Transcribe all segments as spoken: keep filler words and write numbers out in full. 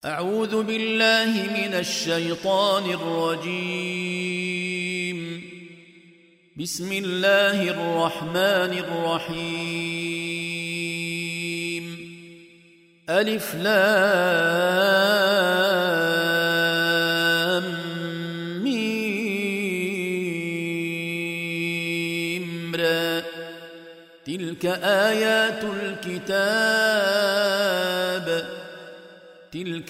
أعوذ بالله من الشيطان الرجيم. بسم الله الرحمن الرحيم. ألف لام ميم را. تلك آيات الكتاب تلك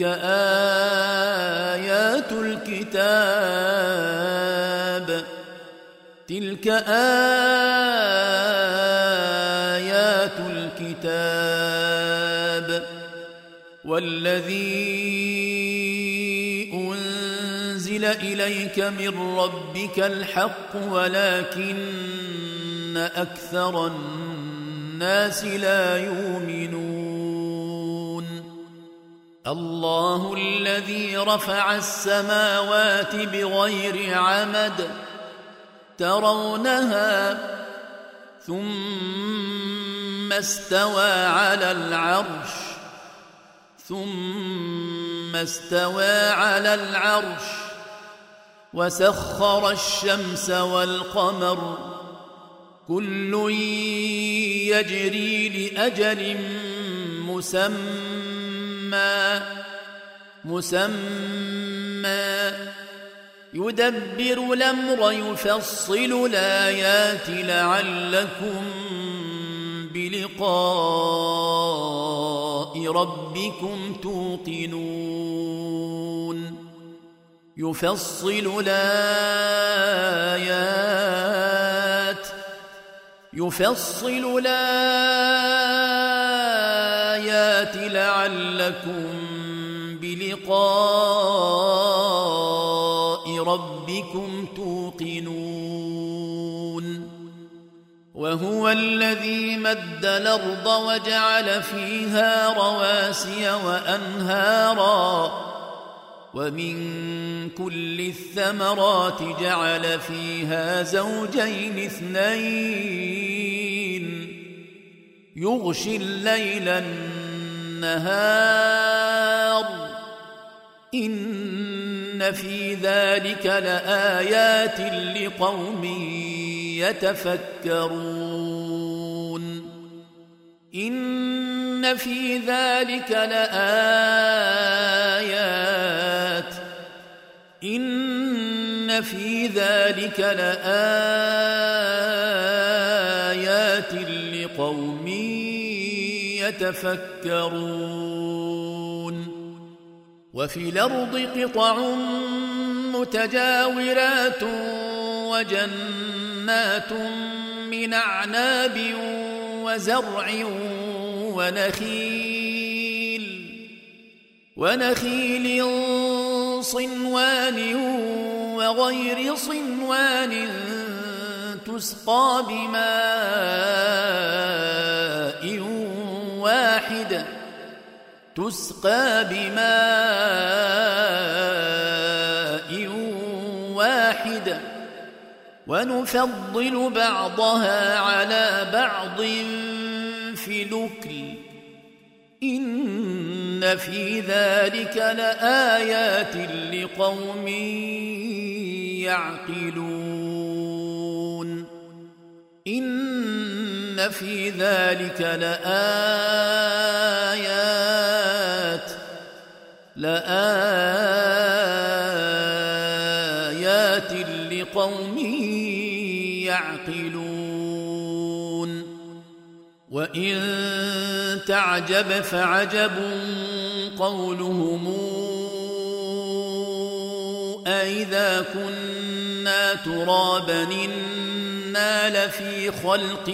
آيات الكتاب تلك آيات الكتاب والذي أنزل إليك من ربك الحق ولكن أكثر الناس لا يؤمنون. الله الذي رفع السماوات بغير عمد ترونها ثم استوى على العرش ثم استوى على العرش وسخر الشمس والقمر كل يجري لأجل مسمى مسمى يدبر الأمر يفصل الآيات لعلكم بلقاء ربكم توقنون. يفصل الآيات يفصل الآيات لعلكم بلقاء ربكم توقنون. وهو الذي مد الأرض وجعل فيها رواسي وأنهارا ومن كل الثمرات جعل فيها زوجين اثنين يغشي الليل النهار إن في ذلك لآيات لقوم يتفكرون. إن في ذلك لآيات إن في ذلك لآيات لقوم يتفكرون. وفي الأرض قطع متجاورات وجنات من أعناب وزرع ونخيل ونخيل صنوان وغير صنوان تسقى بماء واحد تسقى بماء واحد ونفضل بعضها على بعض في الأكل إن في ذلك لآيات لقوم يعقلون. إن في ذلك لآيات لآيات لقوم يعقلون. وإن تعجب فعجب قولهم أإذا كنا ترابا إنا لفي خلق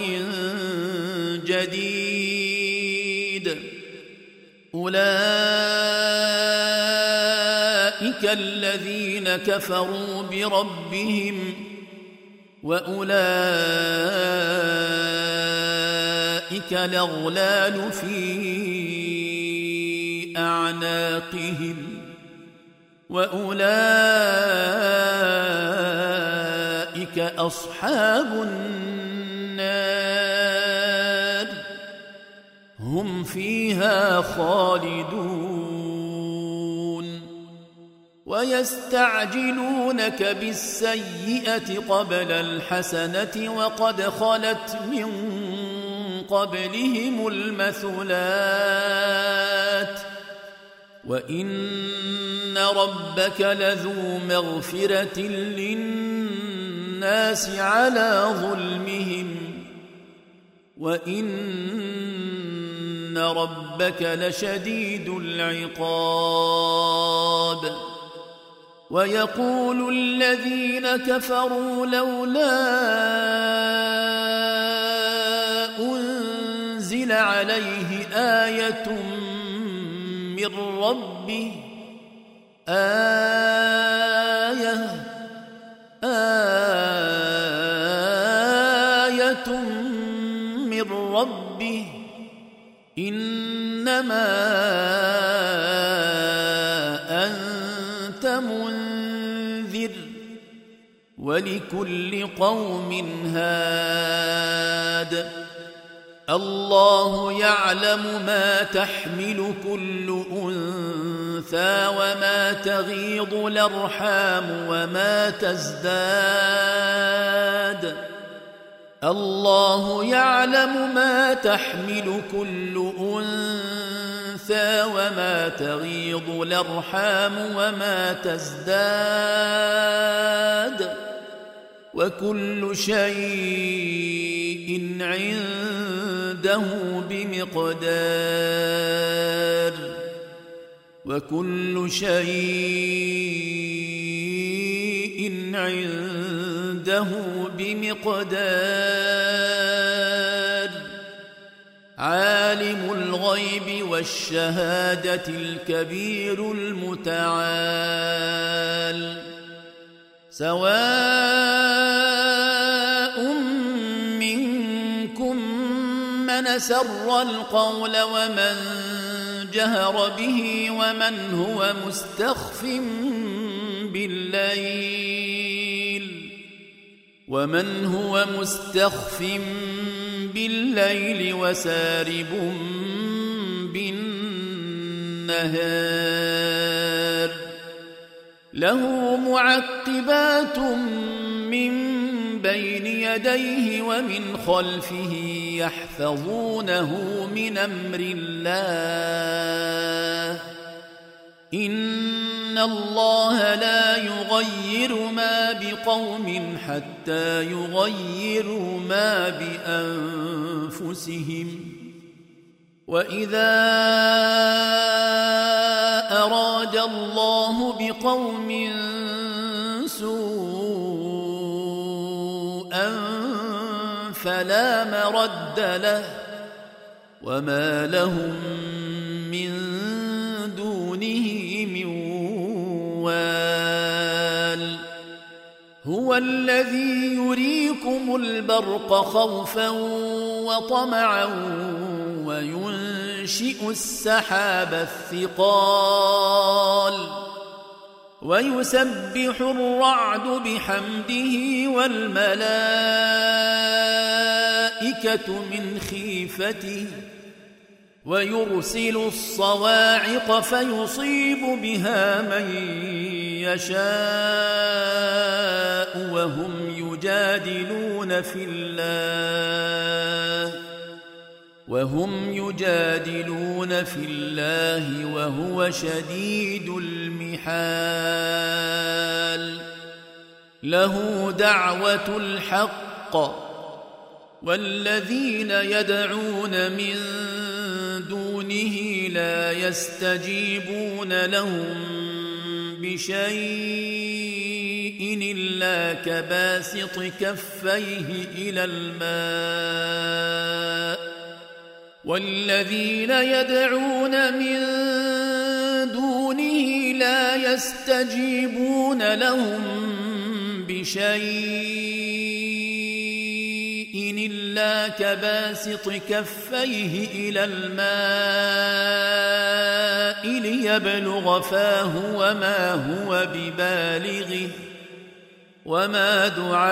جديد أولئك الذين كفروا بربهم وأولئك الأغلال في أعناقهم وأولئك أصحاب النار هم فيها خالدون. ويستعجلونك بالسيئة قبل الحسنة وقد خلت من قبلهم المثلات وإن ربك لذو مغفرة للناس على ظلمهم وإن ربك لشديد العقاب ويقول الذين كفروا لولا أنزل عليه آية من ربه آية آية من ربه إنما أنت منذر ولكل قوم هاد الله يعلم ما تحمل كل أنثى وما تغيض الأرحام وما تزداد الله يعلم ما تحمل كل أنثى وما تغيض الأرحام وما تزداد وكل شيء عنده بمقدار وكل شيء عنده بمقدار عالم الغيب والشهادة الكبير المتعال سواء منكم من سر القول ومن جهر به ومن هو مستخف بالليل ومن هو مستخف بالليل وسارب بالنهار له معقبات من بين يديه ومن خلفه يحفظونه من أمر الله إن الله لا يغير ما بقوم حتى يغيروا ما بأنفسهم وإذا أراد الله بقوم سوءا فلا مرد له وما لهم من دونه من وال هو الذي يريكم البرق خوفا وطمعا وينشئ السحاب الثقال ويسبح الرعد بحمده والملائكة من خيفته ويرسل الصواعق فيصيب بها من يشاء وهم يجادلون في الله وهم يجادلون في الله وهو شديد المحال له دعوة الحق والذين يدعون من دونه لا يستجيبون لهم بشيء إلا كباسط كفيه إلى الماء والذين يدعون من دونه لا يستجيبون لهم بشيء إلا كباسط كفيه إلى الماء ليبلغ فاه وما هو ببالغه وما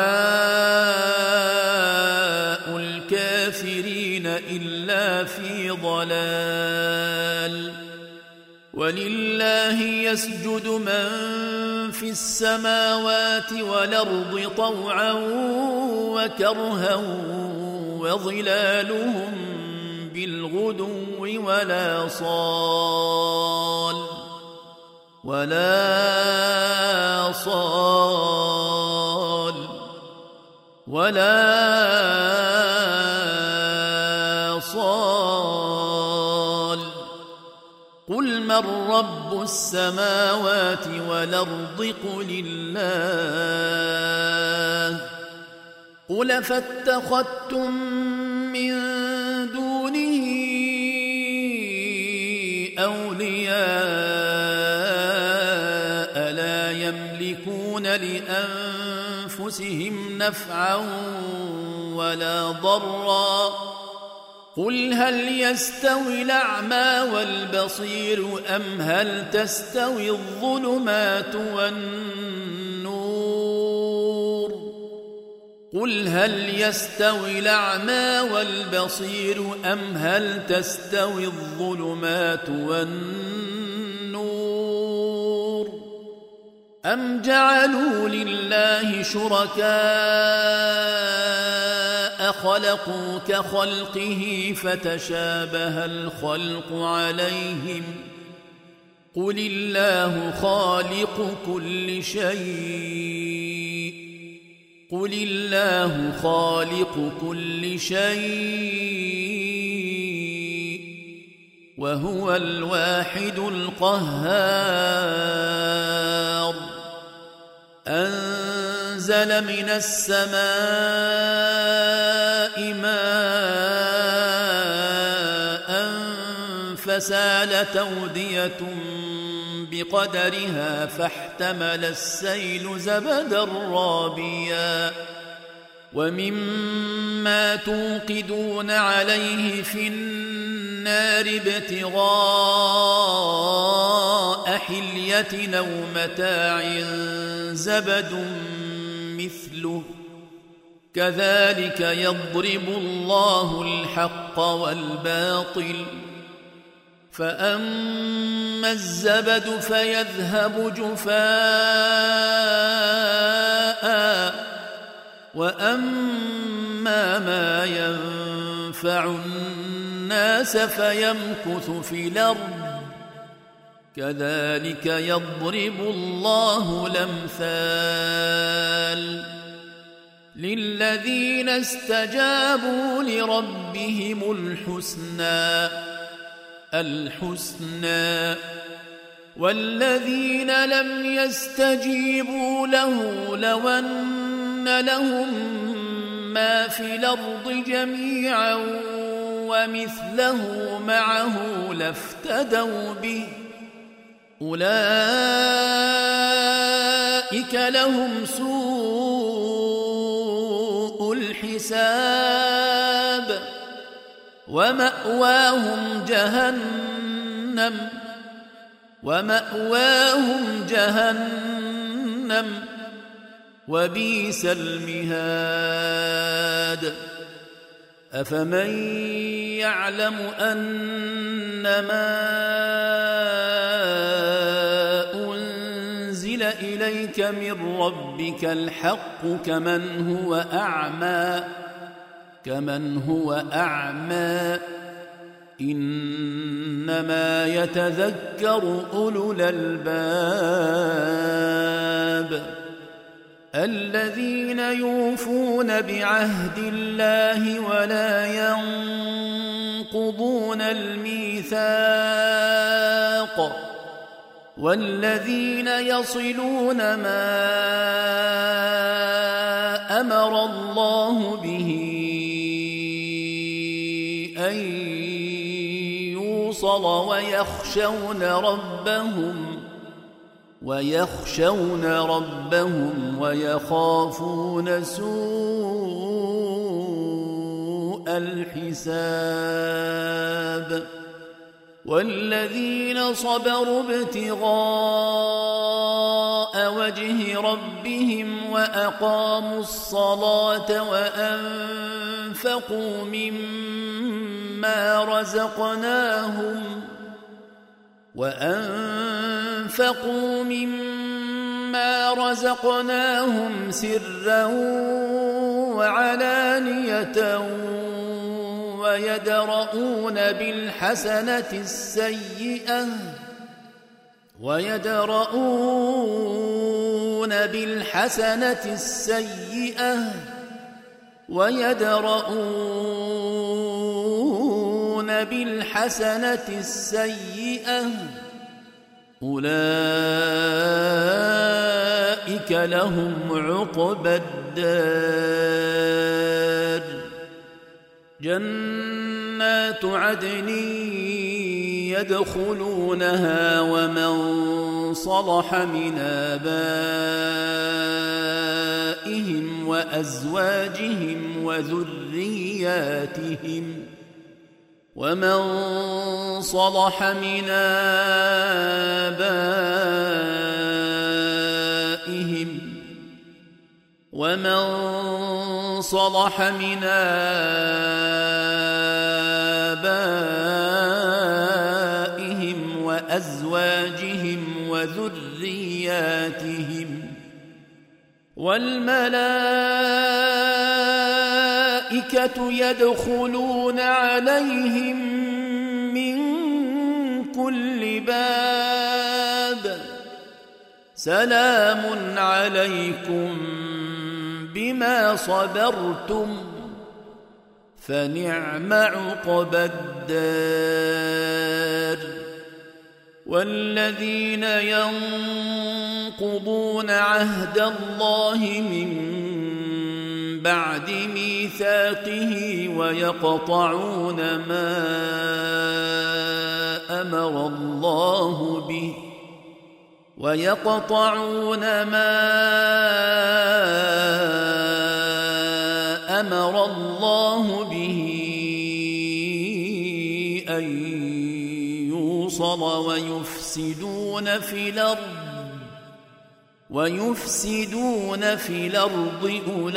دعاء الكافرين إلا في ضلال ولله يسجد من في السماوات والأرض طوعا وكرها وظلالهم بالغدو ولا صال ولا صال ولا صال قل من رب السماوات والأرض قل الله قل فاتخذتم من دونه أولياء لا يملكون لأنفسهم نفعا ولا ضرا قل هل يستوي الأعمى والبصير أم هل تستوي الظلمات والنور قل هل يستوي الأعمى والبصير أم هل تستوي الظلمات والنور أم جعلوا لله شركاء خلقوا كخلقه فتشابه الخلق عليهم قل الله خالق كل شيء قل الله خالق كل شيء وهو الواحد القهار أنزل من السماء ماء فسالت أودية بقدرها فاحتمل السيل زبدا رابيا ومما توقدون عليه في النار ابتغاء حلية أو متاع زبد مثله كذلك يضرب الله الحق والباطل فأما الزبد فيذهب جفاء وأما ما ينفع الناس فيمكث في الأرض كذلك يضرب الله الأمثال للذين استجابوا لربهم الحسنى الحسنى والذين لم يستجيبوا له لو أن لهم ما في الأرض جميعا ومثله معه لافتدوا به أولئك لهم سوء الحساب ومأواهم جهنم ومأواهم جهنم وبئس المهاد أفمن يعلم أنما أنزل إليك من ربك الحق كمن هو أعمى كمن هو أعمى إنما يتذكر أولو الألباب الذين يوفون بعهد الله ولا ينقضون الميثاق والذين يصلون ما أمر الله به أن يوصل ويخشون ربهم ويخشون ربهم ويخافون سوء الحساب والذين صبروا ابتغاء وجه ربهم وأقاموا الصلاة وأنفقوا مما رزقناهم وأنفقوا مما رزقناهم سرا وعلانية ويدرؤون بالحسنة السيئة ويدرؤون بالحسنة السيئة ويدرؤون بالحسنة السيئة أولئك لهم عقبى الدار جنات عدن يدخلونها ومن صلح من آبائهم وأزواجهم وذرياتهم ومن صلح من آبائهم ومن صلح من آبائهم وأزواجهم وذرياتهم والملائكة يدخلون عليهم من كل باب سلام عليكم بما صبرتم فنعم عقبى الدار والذين ينقضون عهد الله من بعد ميثاقه ويقطعون ما أمر الله به ويقطعون ما أمر الله به أن يوصل ويفسدون في الأرض ويفسدون في الأرض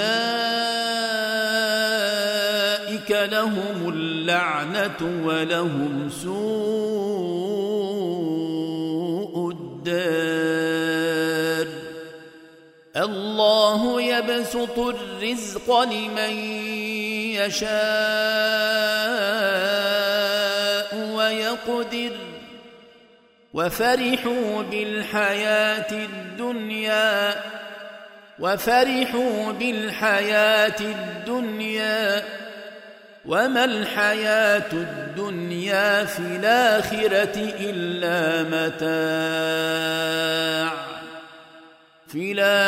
أولئك لهم اللعنة ولهم سوء الدار الله يبسط الرزق لمن يشاء ويقدر وفرحوا بالحياة الدنيا وفرحوا بالحياة الدنيا وما الحياة الدنيا في الآخرة إلا متاع في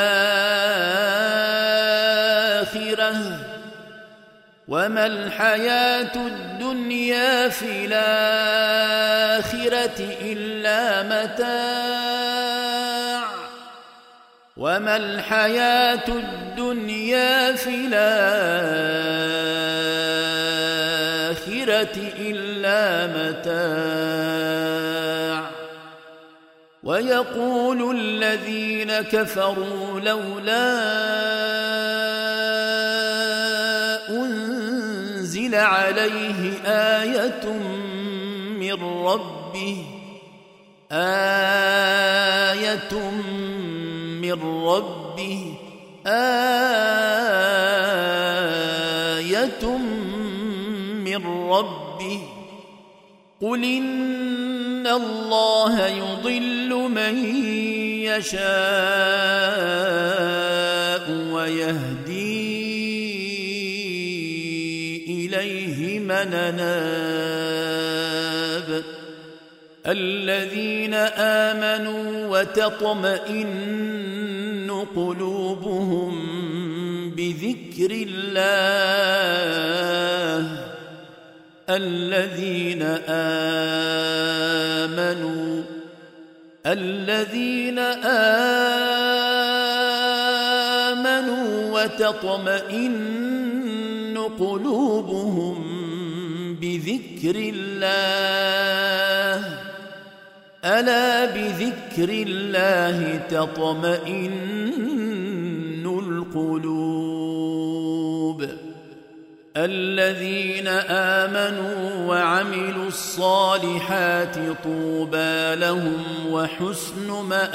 الآخرة وما الحياة الدنيا في الآخرة إلا متاع وما الحياة الدنيا في الآخرة إلا متاع ويقول الذين كفروا لولا أنزل عليه آية من ربه آية من ربه آية من ربه قل إن الله يضل من يشاء ويهدي إليه من أناب الذين آمنوا وتطمئن قلوبهم بذكر الله الذين آمنوا الذين آمنوا وتطمئن قلوبهم بذكر الله ألا بذكر الله تطمئن القلوب الذين آمنوا وعملوا الصالحات طوبى لهم وحسن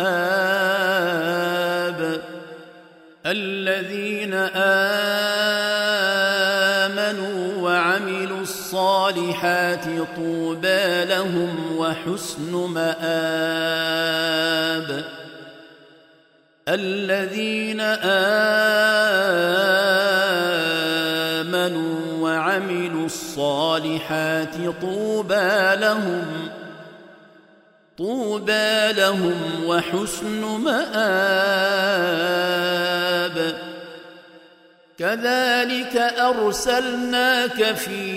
مآب الذين آمنوا وعملوا الصالحات طوبى لهم وحسن مآب الذين آمنوا وعملوا الصالحات طوبى لهم طوبى لهم وحسن مآب كذلك أرسلناك في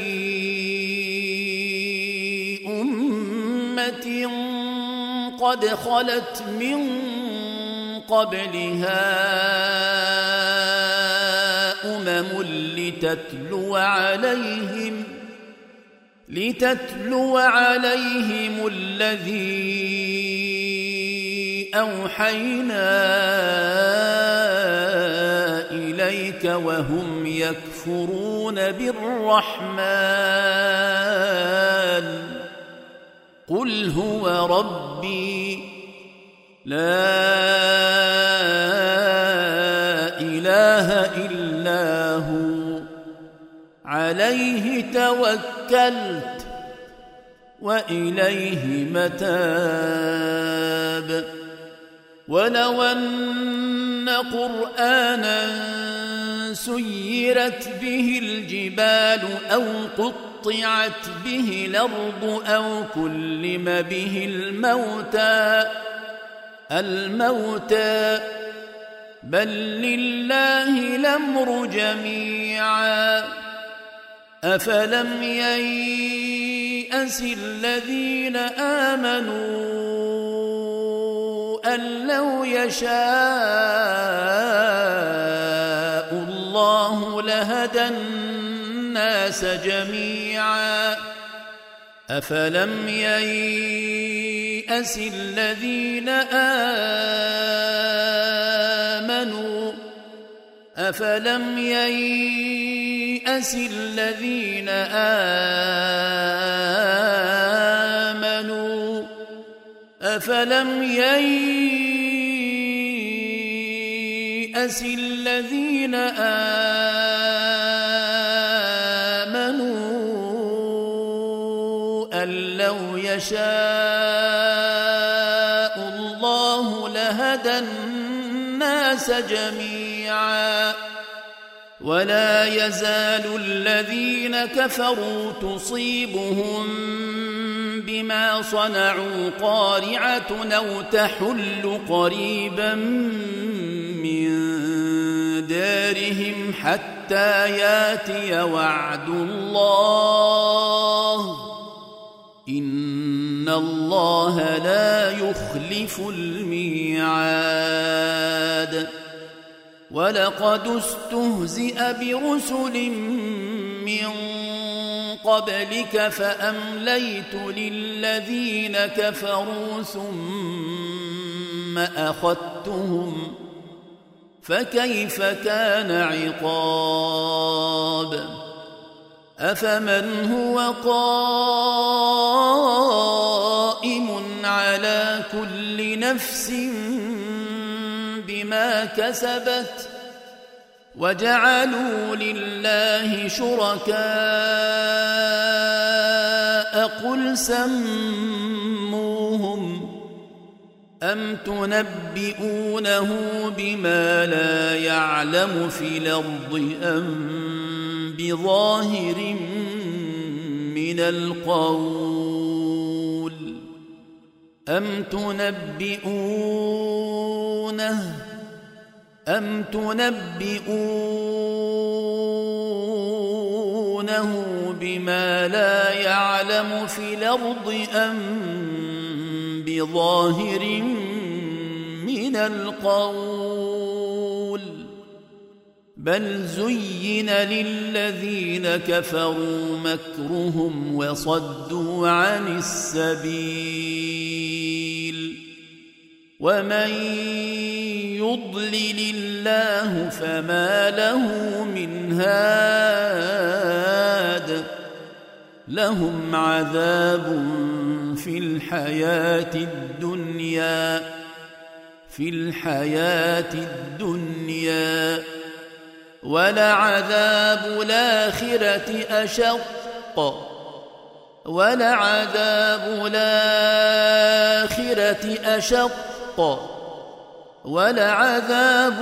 أمة قد خلت من قبلها أمم لتتلو عليهم لتتلو عليهم الذي أوحينا إليك وهم يكفرون بالرحمن قل هو ربي لا إله إلا هو عليه توكلت وإليه متاب ولو أن قرآنا سيرت به الجبال أو قطعت به الأرض أو كلم به الموتى الموتى بل لله الأمر جميعا أفلم ييأس الذين آمنوا أن لو يشاء الله لهدى الناس جميعا أفلم ييأس الذين آمنوا أفلم ييأس الذين آمنوا أفلم ييأس الذين آمنوا أن لو يشاء الله لهدى الناس جميعا ولا يزال الذين كفروا تصيبهم بما صنعوا قارعة أو تحل قريبا من دارهم حتى ياتي وعد الله إن الله لا يخلف الميعاد ولقد استهزئ برسل من قبلك فأمليت للذين كفروا ثم أخذتهم فكيف كان عقاب أفمن هو قائم على كل نفس بما كسبت وجعلوا لله شركاء قل سموهم أم تنبئونه بما لا يعلم في الأرض أم بظاهر من القول أم تنبئونه أم تنبئونه بما لا يعلم في الأرض أم بظاهر من القول بل زين للذين كفروا مكرهم وصدوا عن السبيل ومن يضلل الله فما له من هاد لهم عذاب في الحياة الدنيا في الحياة الدنيا ولعذاب الآخرة أشق ولعذاب الآخرة أشق ولعذاب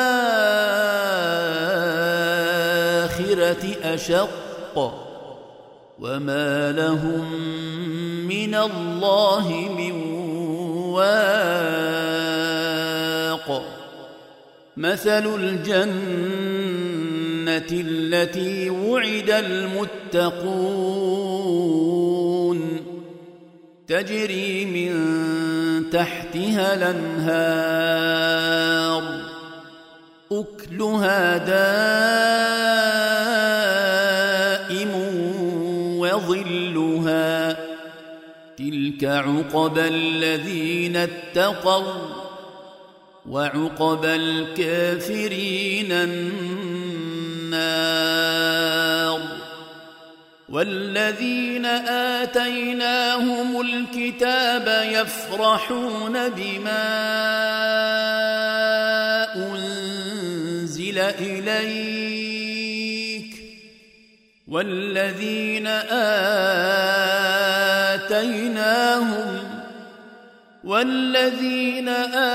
الآخرة أشق وما لهم من الله من واق مثل الجنة التي وعد المتقون تجري من تحتها الأنهار أكلها دائم وظلها تلك عقبى الذين اتقوا وعقبى الكافرين النار والذين آتيناهم الكتاب يفرحون بما أنزل إليك والذين آتيناهم والذين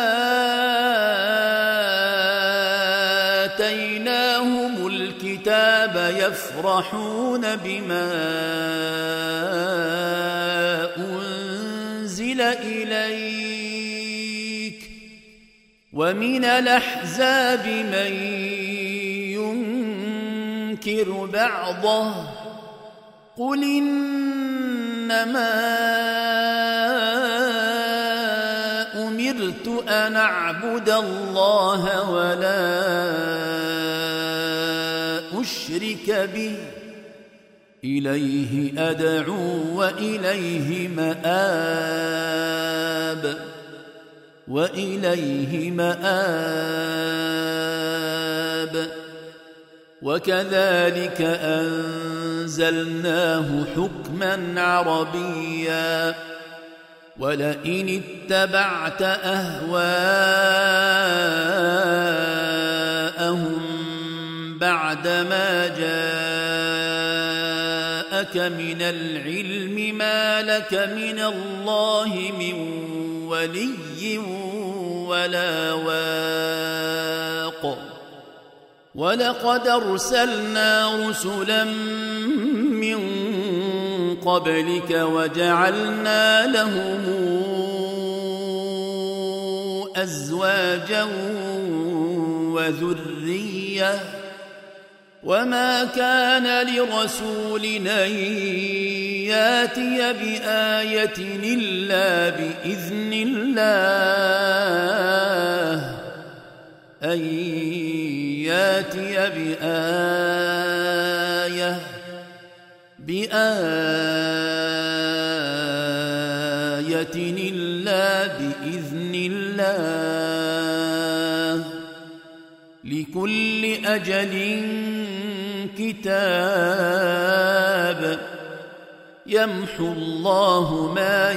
آتيناهم الكتاب يفرحون بما أنزل إليك ومن الأحزاب من ينكر بعضه قل إنما أمرت أن أعبد الله ولا أشرك به إليه أدعو وإليه مآب وإليه مآب وكذلك أنزلناه حكما عربيا ولئن اتبعت أهواءهم بعدما جاءك من العلم ما لك من الله من ولي ولا واق ولقد أرسلنا رسلا من قبلك وجعلنا لهم أزواجا وذرية وما كان لرسول أن ياتي بآية إلا بإذن الله أن ياتي بآية بآية إلا بإذن الله لكل أجل كتاب يمحو الله ما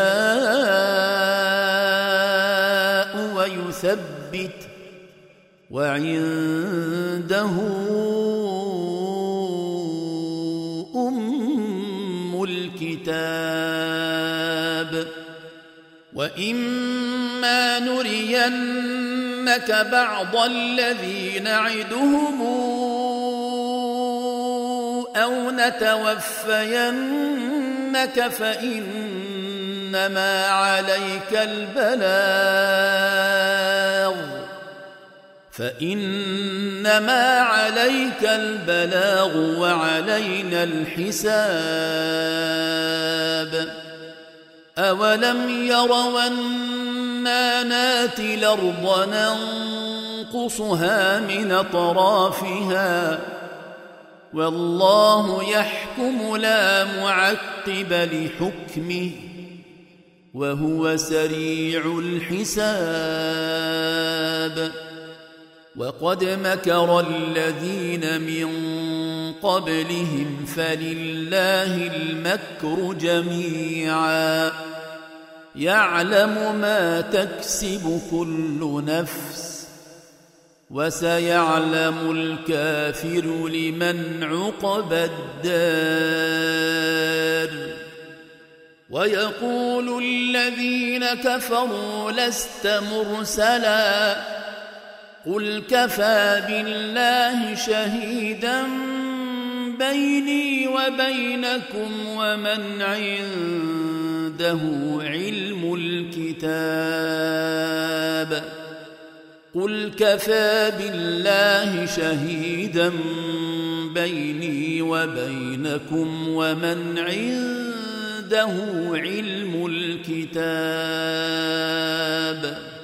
يشاء ويثبت وعنده أم الكتاب وإما نرينك بعض الذي نعدهم أو نتوفينك فإنما عليك البلاغ فإنما عليك البلاغ وعلينا الحساب أولم يروا أنا ناتي الأرض ننقصها من أطرافها والله يحكم لا معقب لحكمه وهو سريع الحساب. وقد مكر الذين من قبلهم فلله المكر جميعا يعلم ما تكسب كل نفس وسيعلم الكافر لمن عقبى الدار. ويقول الذين كفروا لست مرسلا قل كفى بالله شهيدا بيني وبينكم ومن عنده علم الكتاب. قل كفى بالله شهيدا بيني وبينكم ومن عنده علم الكتاب.